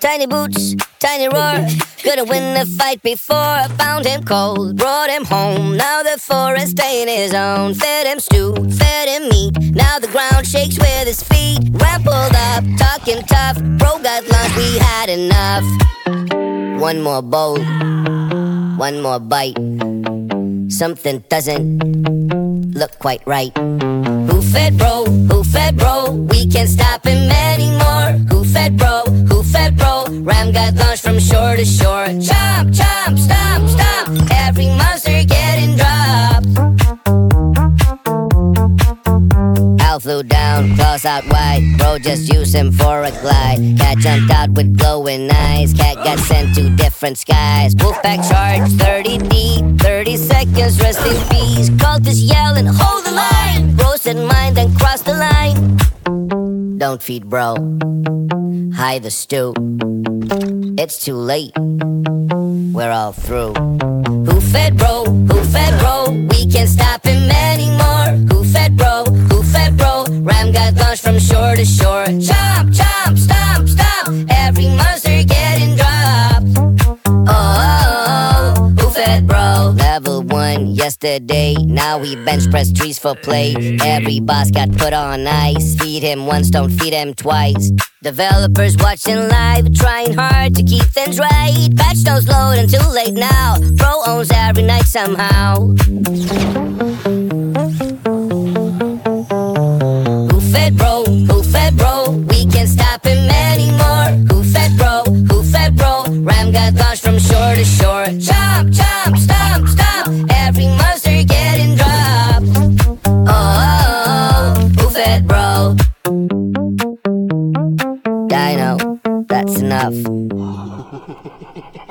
tiny boots, tiny roar. Couldn't win the fight before. I found him cold, brought him home. Now the forest ain't his own. Fed him stew, fed him meat. Now the ground shakes with his feet. Ram pulled up, talking tough. Bro got lunch, we had enough. One more bowl, one more bite. Something doesn't look quite right. Who fed bro? Who fed bro? We can't stop him anymore. Who fed bro? Who fed bro? Ram got launched from shore to shore. Chomp, chomp, stomp, stomp. Every monster getting dropped. Al flew down, claws out wide. Bro just used him for a glide. Cat jumped out with glowing eyes. Cat got sent to different skies. Wolfpack charge 30 deep. 30 seconds, rest in peace. Cultists yelling, hold the line. Bro said mine, then cross the line. Don't feed bro, hide the stew. It's too late, we're all through. Who fed bro? Who fed bro? We can't stop him anymore. Who fed bro? Who fed bro? Ram got launched from shore to shore. Chomp, chomp, stomp, stomp. Every monster getting dropped. Oh, who fed bro? Level 1 yesterday. Now we bench press trees for play. Every boss got put on ice. Feed him once, don't feed him twice. Developers watching live, trying hard to keep things right. Patch notes load until late now. Bro owns every night somehow. Who fed bro? Who fed bro? We can't stop him anymore. Who fed bro? Who fed bro? Ram got launched from shore to shore. Chomp, chomp, stomp, stomp. Every monster getting dropped. Oh, who fed bro? Dino, that's enough.